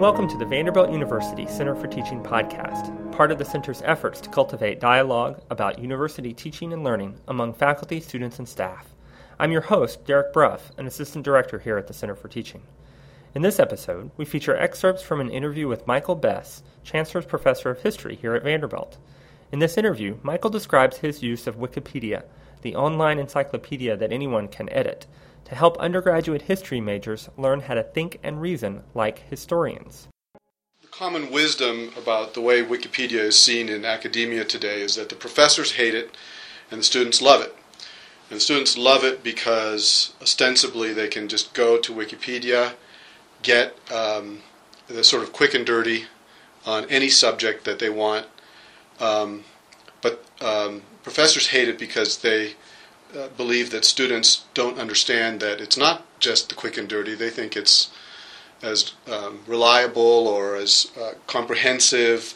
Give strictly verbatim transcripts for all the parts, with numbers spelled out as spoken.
Welcome to the Vanderbilt University Center for Teaching podcast, part of the center's efforts to cultivate dialogue about university teaching and learning among faculty, students, and staff. I'm your host, Derek Bruff, an assistant director here at the Center for Teaching. In this episode, we feature excerpts from an interview with Michael Bess, Chancellor's Professor of History here at Vanderbilt. In this interview, Michael describes his use of Wikipedia, the online encyclopedia that anyone can edit, to help undergraduate history majors learn how to think and reason like historians. The common wisdom about the way Wikipedia is seen in academia today is that the professors hate it and the students love it. And the students love it because ostensibly they can just go to Wikipedia, get um, the sort of quick and dirty on any subject that they want. Um, but um, professors hate it because they Uh, believe that students don't understand that it's not just the quick and dirty. They think it's as um, reliable or as uh, comprehensive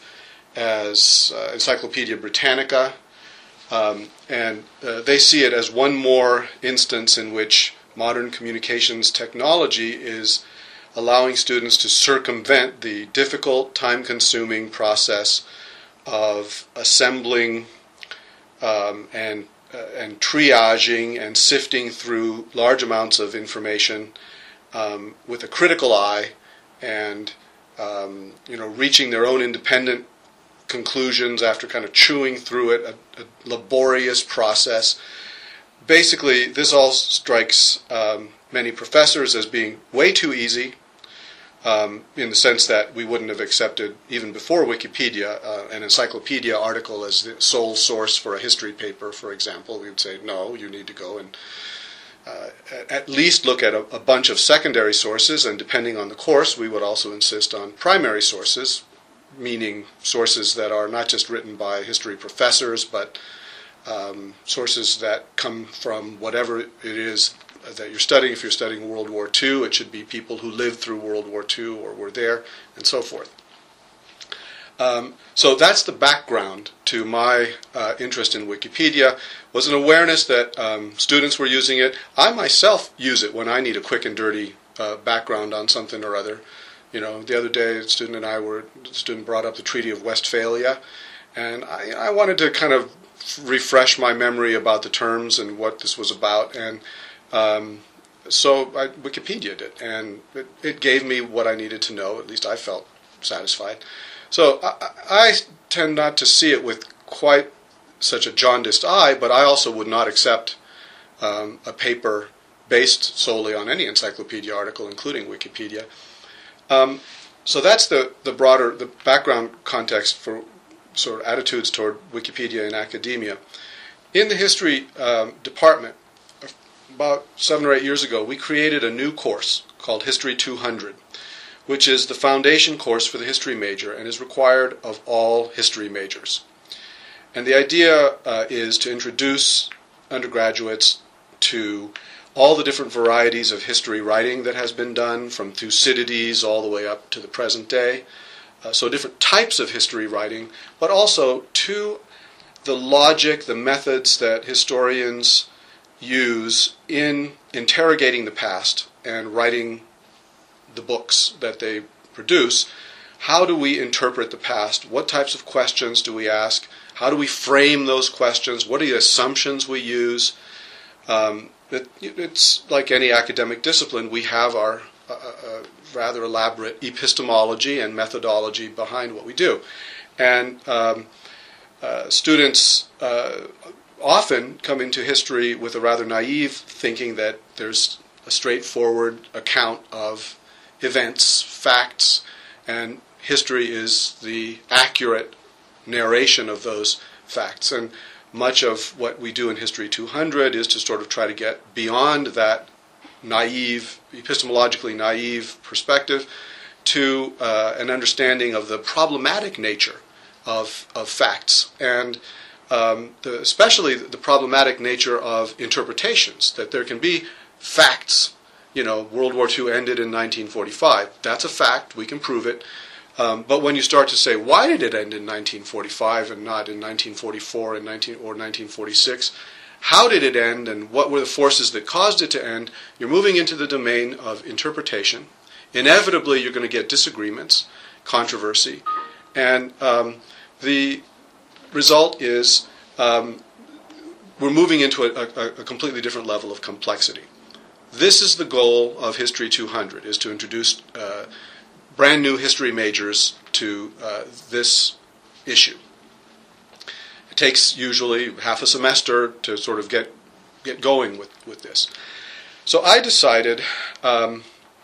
as uh, Encyclopedia Britannica, um, and uh, they see it as one more instance in which modern communications technology is allowing students to circumvent the difficult, time-consuming process of assembling um, and Uh, and triaging and sifting through large amounts of information um, with a critical eye, and um, you know, reaching their own independent conclusions after kind of chewing through it, a, a laborious process. Basically, this all strikes um, many professors as being way too easy, um, in the sense that we wouldn't have accepted, even before Wikipedia, uh, an encyclopedia article as the sole source for a history paper, for example. We would say, no, you need to go and uh, at least look at a, a bunch of secondary sources, and depending on the course, we would also insist on primary sources, meaning sources that are not just written by history professors, but um, sources that come from whatever it is that you're studying. If you're studying World War Two, it should be people who lived through World War Two or were there, and so forth. Um, so that's the background to my uh, interest in Wikipedia, was an awareness that um, students were using it. I myself use it when I need a quick and dirty uh, background on something or other. You know, the other day, a student and I were, the student brought up the Treaty of Westphalia, and I, I wanted to kind of refresh my memory about the terms and what this was about, and Um, so I Wikipedia'd it, and it, it gave me what I needed to know. At least I felt satisfied. So I, I tend not to see it with quite such a jaundiced eye, but I also would not accept um, a paper based solely on any encyclopedia article, including Wikipedia. Um, so that's the, the broader, the background context for sort of attitudes toward Wikipedia in academia. In the history um, department, about seven or eight years ago, we created a new course called History two hundred, which is the foundation course for the history major and is required of all history majors. And the idea uh, is to introduce undergraduates to all the different varieties of history writing that has been done, from Thucydides all the way up to the present day. Uh, so different types of history writing, but also to the logic, the methods that historians use in interrogating the past and writing the books that they produce. How do we interpret the past? What types of questions do we ask? How do we frame those questions? What are the assumptions we use? Um, it, it's like any academic discipline. We have our uh, uh, rather elaborate epistemology and methodology behind what we do. And um, uh, students uh, often come into history with a rather naive thinking that there's a straightforward account of events, facts, and history is the accurate narration of those facts. And much of what we do in History two hundred is to sort of try to get beyond that naive, epistemologically naive perspective to uh, an understanding of the problematic nature of, of facts, and Um, the, especially the problematic nature of interpretations, that there can be facts. You know, World War Two ended in nineteen forty-five. That's a fact. We can prove it. Um, but when you start to say, why did it end in nineteen forty-five and not in nineteen forty-four and nineteen, or nineteen forty-six? How did it end, and what were the forces that caused it to end? You're moving into the domain of interpretation. inevitably you're going to get disagreements, controversy, and um, the result is um, we're moving into a, a, a completely different level of complexity. This is the goal of History two hundred, is to introduce uh, brand new history majors to uh, this issue. It takes usually half a semester to sort of get get going with, with this. So I decided um,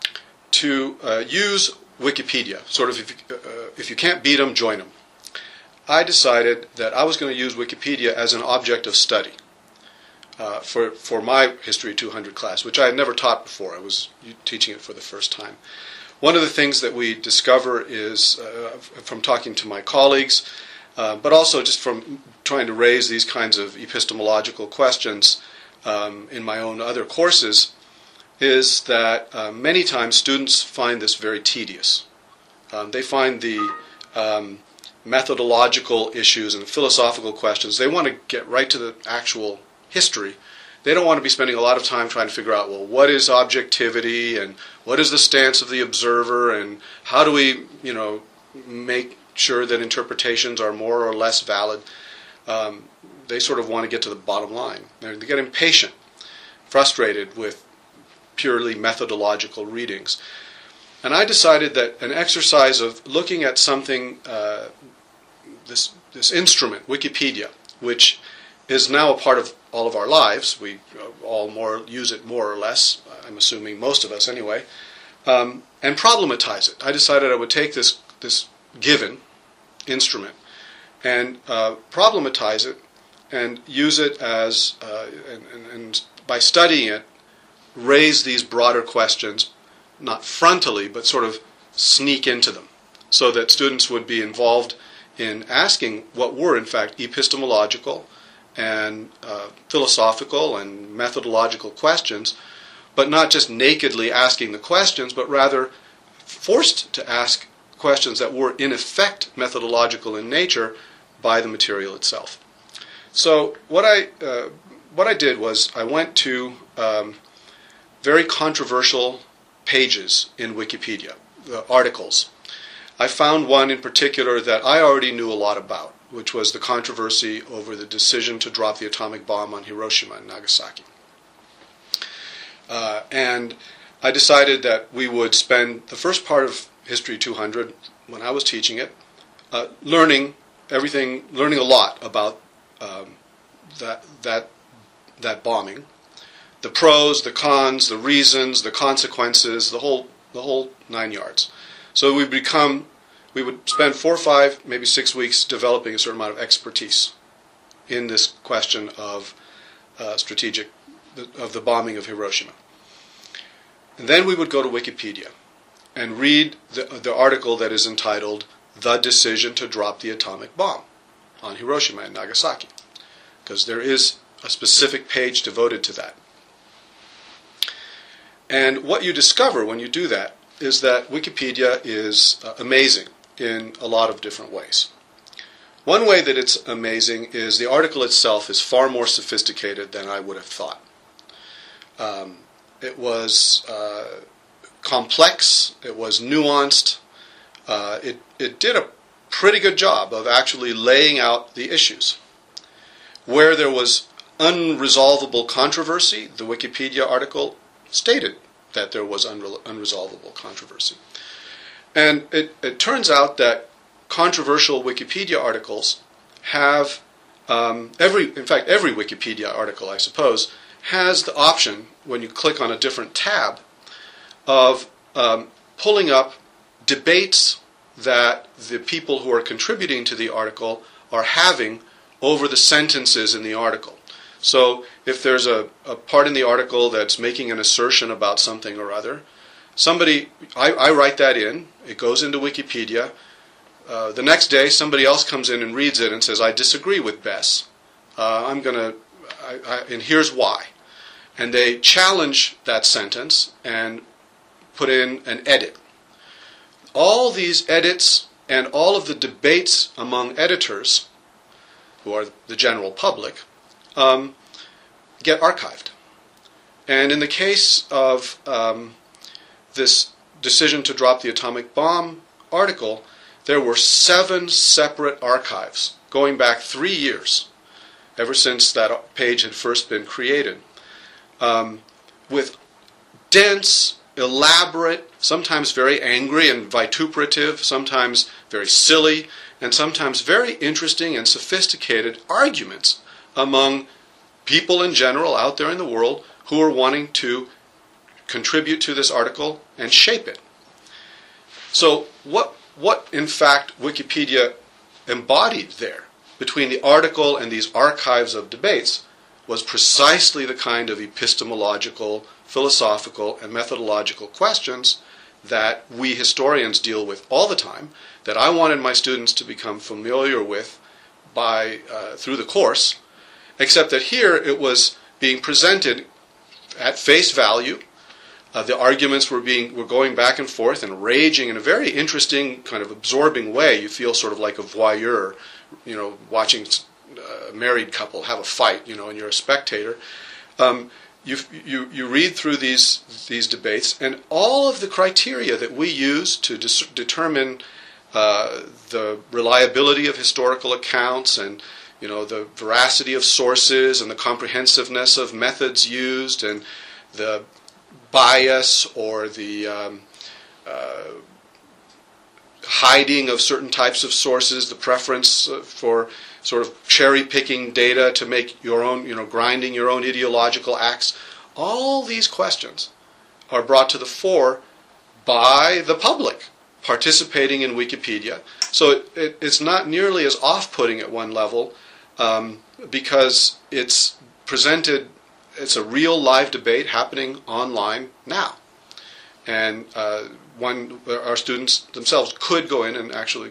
to uh, use Wikipedia, sort of if you, uh, if you can't beat them, join them. I decided that I was going to use Wikipedia as an object of study uh, for, for my History two hundred class, which I had never taught before. I was teaching it for the first time. One of the things that we discover is, uh, from talking to my colleagues, uh, but also just from trying to raise these kinds of epistemological questions um, in my own other courses, is that uh, many times students find this very tedious. Um, they find the um, methodological issues and philosophical questions, they want to get right to the actual history. They don't want to be spending a lot of time trying to figure out, well, what is objectivity and what is the stance of the observer and how do we, you know, make sure that interpretations are more or less valid. Um, they sort of want to get to the bottom line. They get impatient, frustrated with purely methodological readings. And I decided that an exercise of looking at something, uh, this this instrument, Wikipedia, which is now a part of all of our lives, we all more use it more or less, I'm assuming most of us anyway, um, and problematize it. I decided I would take this this given instrument and uh, problematize it and use it as, uh, and, and, and by studying it, raise these broader questions, not frontally, but sort of sneak into them, so that students would be involved in asking what were, in fact, epistemological and uh, philosophical and methodological questions, but not just nakedly asking the questions, but rather forced to ask questions that were, in effect, methodological in nature by the material itself. So what I uh, what I did was I went to um, very controversial pages in Wikipedia, the articles. I found one in particular that I already knew a lot about, which was the controversy over the decision to drop the atomic bomb on Hiroshima and Nagasaki. Uh, and I decided that we would spend the first part of History two hundred, when I was teaching it, uh, learning everything, learning a lot about um, that that that bombing, the pros, the cons, the reasons, the consequences, the whole the whole nine yards. So we become, we would spend four or five, maybe six weeks developing a certain amount of expertise in this question of uh, strategic, of the bombing of Hiroshima. And then we would go to Wikipedia and read the, the article that is entitled "The Decision to Drop the Atomic Bomb on Hiroshima and Nagasaki," because there is a specific page devoted to that. And what you discover when you do that is that Wikipedia is uh, amazing in a lot of different ways. One way that it's amazing is the article itself is far more sophisticated than I would have thought. Um, it was uh, complex, it was nuanced, uh, it, it did a pretty good job of actually laying out the issues. Where there was unresolvable controversy, the Wikipedia article stated that there was unre- unresolvable controversy. And it, it turns out that controversial Wikipedia articles have, um, every, in fact, every Wikipedia article, I suppose, has the option, when you click on a different tab, of um, pulling up debates that the people who are contributing to the article are having over the sentences in the article. So if there's a, a part in the article that's making an assertion about something or other, somebody, I, I write that in, it goes into Wikipedia. Uh, the next day, somebody else comes in and reads it and says, I disagree with Bess. Uh, I'm going to, and here's why. And they challenge that sentence and put in an edit. All these edits and all of the debates among editors, who are the general public, um, get archived. And in the case of um, this decision to drop the atomic bomb article, there were seven separate archives going back three years, ever since that page had first been created, um, with dense, elaborate, sometimes very angry and vituperative, sometimes very silly, and sometimes very interesting and sophisticated arguments among people in general out there in the world who are wanting to contribute to this article and shape it. So what, what in fact Wikipedia embodied there between the article and these archives of debates was precisely the kind of epistemological, philosophical, and methodological questions that we historians deal with all the time, that I wanted my students to become familiar with by uh, through the course, except that here it was being presented at face value. Uh, the arguments were being were going back and forth and raging in a very interesting, kind of absorbing way. You feel sort of like a voyeur, you know, watching a married couple have a fight, you know, and you're a spectator. Um, you, you you read through these these debates, and all of the criteria that we use to dis- determine uh, the reliability of historical accounts, and you know the veracity of sources, and the comprehensiveness of methods used, and the bias or the um, uh, hiding of certain types of sources, the preference for sort of cherry-picking data to make your own, you know, grinding your own ideological axe. All these questions are brought to the fore by the public participating in Wikipedia. So it, it, it's not nearly as off-putting at one level um, because it's presented, it's a real live debate happening online now. And uh, one, our students themselves could go in and actually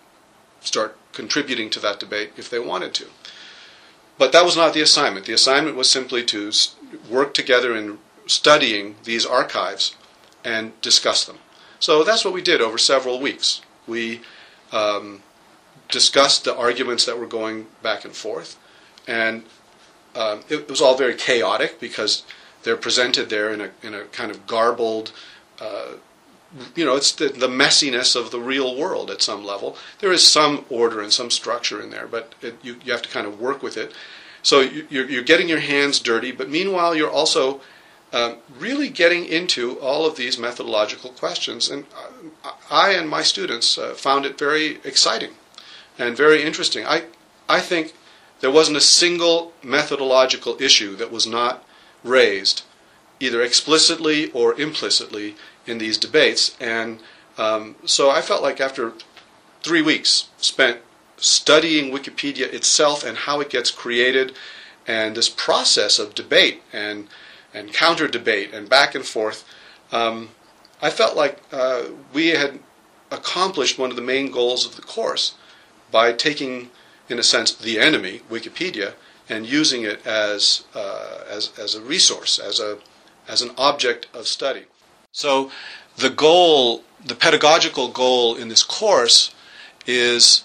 start contributing to that debate if they wanted to. But that was not the assignment. The assignment was simply to work together in studying these archives and discuss them. So that's what we did over several weeks. We um, discussed the arguments that were going back and forth, and um, it, it was all very chaotic because they're presented there in a in a kind of garbled, uh, you know, it's the, the messiness of the real world at some level. There is some order and some structure in there, but it, you, you have to kind of work with it. So you, you're, you're getting your hands dirty, but meanwhile you're also um, really getting into all of these methodological questions. And I and my students uh, found it very exciting and very interesting. I, I think there wasn't a single methodological issue that was not raised, either explicitly or implicitly, in these debates. And um, so I felt like after three weeks spent studying Wikipedia itself and how it gets created, and this process of debate and and counter debate and back and forth, um, I felt like uh, we had accomplished one of the main goals of the course by taking, in a sense, the enemy, Wikipedia, and using it as uh, as as a resource, as a as an object of study. So the goal, the pedagogical goal in this course is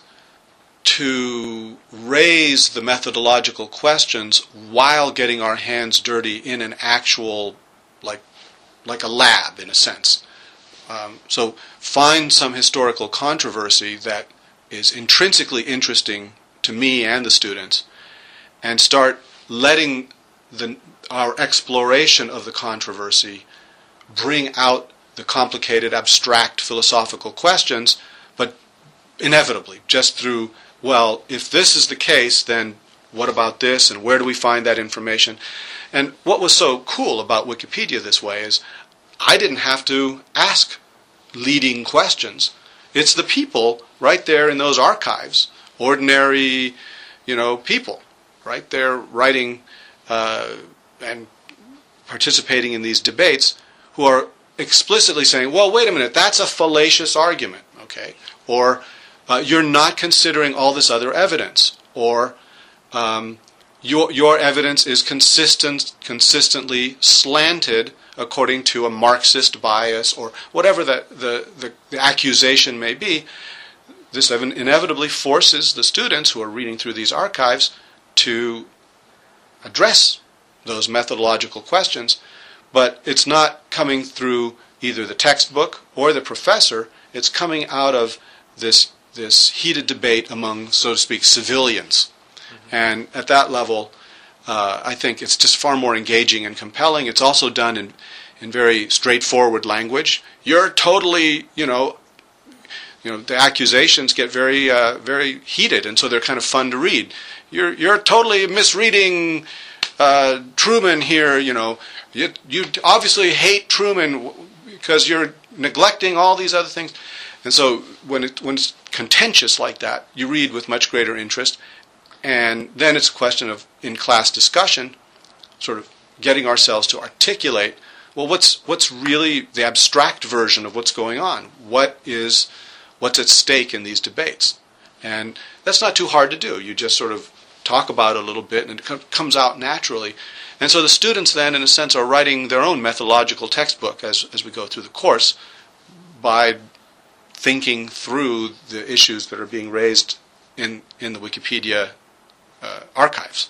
to raise the methodological questions while getting our hands dirty in an actual, like, like a lab in a sense. Um, so find some historical controversy that is intrinsically interesting to me and the students, and start letting the, our exploration of the controversy bring out the complicated, abstract philosophical questions, but inevitably, just through, well, if this is the case, then what about this, and where do we find that information? And what was so cool about Wikipedia this way is I didn't have to ask leading questions. It's the people right there in those archives, ordinary, you know, people, right there writing uh, and participating in these debates, who are explicitly saying, well, wait a minute, that's a fallacious argument, okay? Or uh, you're not considering all this other evidence. Or um, your your evidence is consistent, consistently slanted according to a Marxist bias, or whatever the, the, the, the accusation may be. This inevitably forces the students who are reading through these archives to address those methodological questions, but it's not coming through either the textbook or the professor. It's coming out of this this heated debate among, so to speak, civilians. Mm-hmm. And at that level, uh, I think it's just far more engaging and compelling. It's also done in in very straightforward language. You're totally, you know, you know, the accusations get very uh, very heated, and so they're kind of fun to read. You're you're totally misreading uh, Truman here. You know, you you obviously hate Truman because you're neglecting all these other things. And so when it when it's contentious like that, you read with much greater interest. And then it's a question of, in class discussion, sort of getting ourselves to articulate, well, what's what's really the abstract version of what's going on? What is what's at stake in these debates? And that's not too hard to do. You just sort of talk about it a little bit, and it com- comes out naturally. And so the students then, in a sense, are writing their own methodological textbook as as we go through the course by thinking through the issues that are being raised in, in the Wikipedia uh, archives.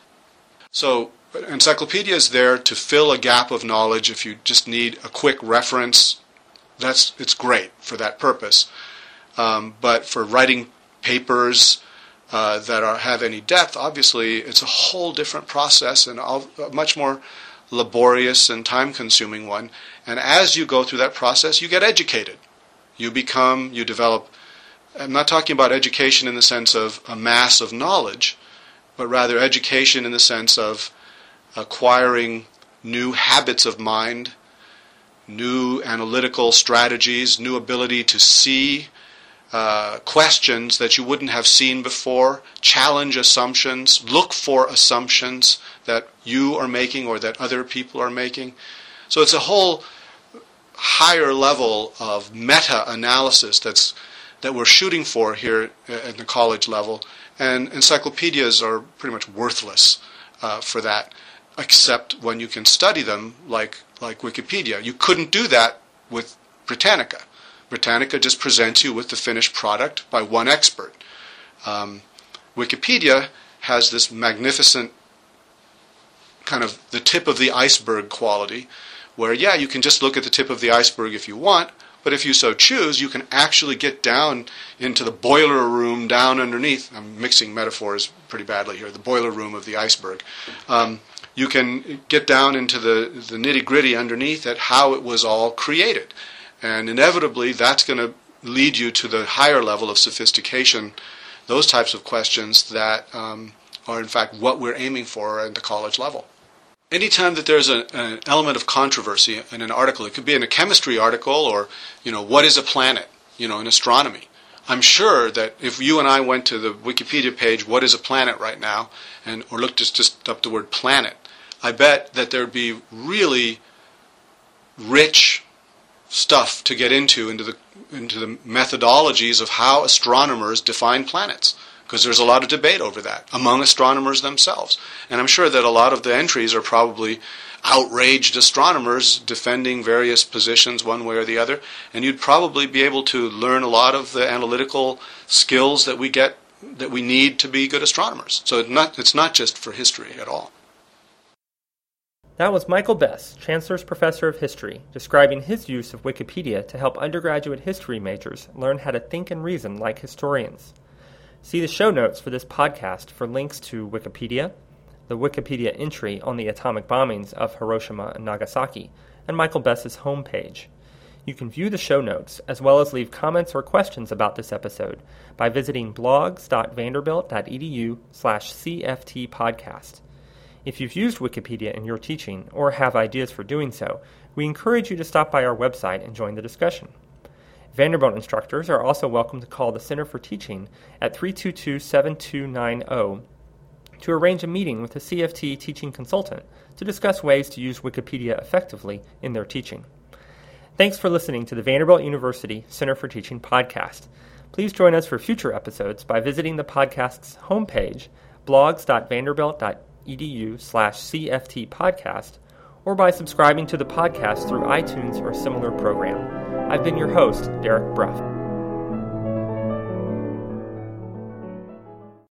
So encyclopedia is there to fill a gap of knowledge. If you just need a quick reference, that's it's great for that purpose. Um, but for writing papers uh, that are, have any depth, obviously it's a whole different process and a much more laborious and time-consuming one. And as you go through that process, you get educated. You become, you develop, I'm not talking about education in the sense of a mass of knowledge, but rather education in the sense of acquiring new habits of mind, new analytical strategies, new ability to see uh, questions that you wouldn't have seen before, challenge assumptions, look for assumptions that you are making or that other people are making. So it's a whole higher level of meta-analysis that's that we're shooting for here at the college level, and encyclopedias are pretty much worthless uh, for that, except when you can study them like like Wikipedia. You couldn't do that with Britannica. Britannica just presents you with the finished product by one expert. Um, Wikipedia has this magnificent kind of the tip of the iceberg quality, where, yeah, you can just look at the tip of the iceberg if you want, but if you so choose, you can actually get down into the boiler room down underneath. I'm mixing metaphors pretty badly here, the boiler room of the iceberg. Um, you can get down into the, the nitty-gritty underneath at how it was all created. And inevitably, that's going to lead you to the higher level of sophistication, those types of questions that um, are, in fact, what we're aiming for at the college level. Anytime that there's a, an element of controversy in an article, it could be in a chemistry article or, you know, what is a planet, you know, in astronomy. I'm sure that if you and I went to the Wikipedia page, what is a planet right now, and or looked just, just up the word planet, I bet that there'd be really rich stuff to get into, into the into the methodologies of how astronomers define planets. Because there's a lot of debate over that among astronomers themselves. And I'm sure that a lot of the entries are probably outraged astronomers defending various positions one way or the other. And you'd probably be able to learn a lot of the analytical skills that we get, that we need to be good astronomers. So it's not, it's not just for history at all. That was Michael Bess, Chancellor's Professor of History, describing his use of Wikipedia to help undergraduate history majors learn how to think and reason like historians. See the show notes for this podcast for links to Wikipedia, the Wikipedia entry on the atomic bombings of Hiroshima and Nagasaki, and Michael Bess's homepage. You can view the show notes, as well as leave comments or questions about this episode, by visiting blogs.vanderbilt.edu slash CFT podcast. If you've used Wikipedia in your teaching or have ideas for doing so, we encourage you to stop by our website and join the discussion. Vanderbilt instructors are also welcome to call the Center for Teaching at three two two, seven two nine zero to arrange a meeting with a C F T teaching consultant to discuss ways to use Wikipedia effectively in their teaching. Thanks for listening to the Vanderbilt University Center for Teaching podcast. Please join us for future episodes by visiting the podcast's homepage, blogs.vanderbilt.edu slash CFT podcast, or by subscribing to the podcast through iTunes or similar program. I've been your host, Derek Bruff.